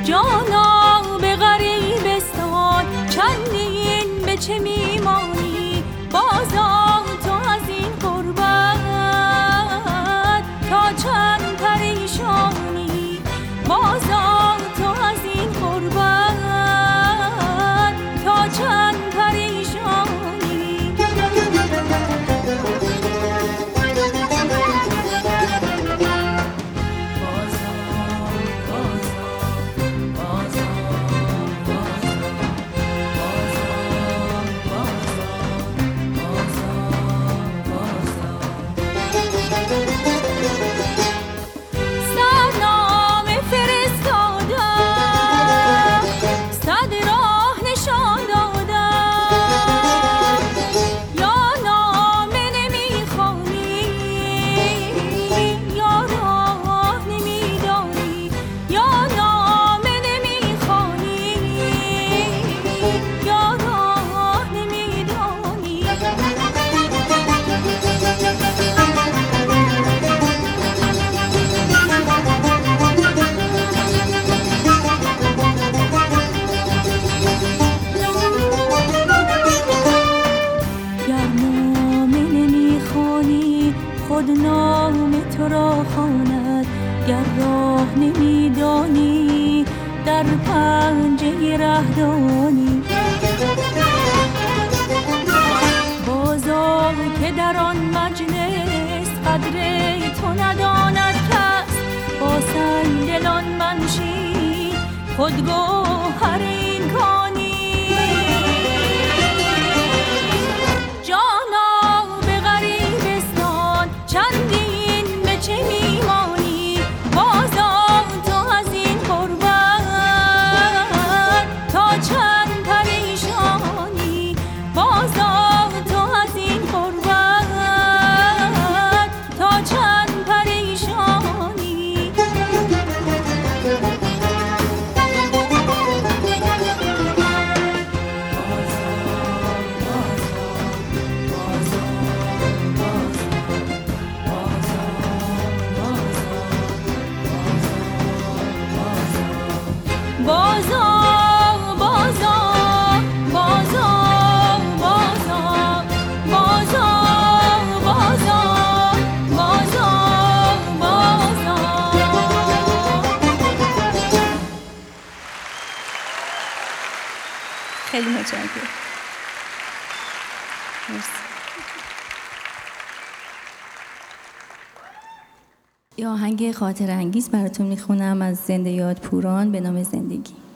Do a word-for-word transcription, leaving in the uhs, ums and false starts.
جانا به غریبستان چندین به چه میمانی، بازا تو از این غربت تا چند پریشانی، بازا تو از این غربت تا چند پریشانی. خود نام تو را خواند، گر راه نمیدانی در پنجه رهدانی. بازا که در آن مجلس قدر تو نداند کس، با سنگدلان منشین خود گوهر این کانی. چندین به چه میمانی، بازا تو از این غربت تا چند پریشانی، بازا تو از این غربت تا چند پریشانی. بازا بازا بازا بازا بازا بازا بازا بازا. خیلی متشکرم. یه آهنگ خاطر انگیز براتون میخونم از زنده یاد پوران به نام زندگی.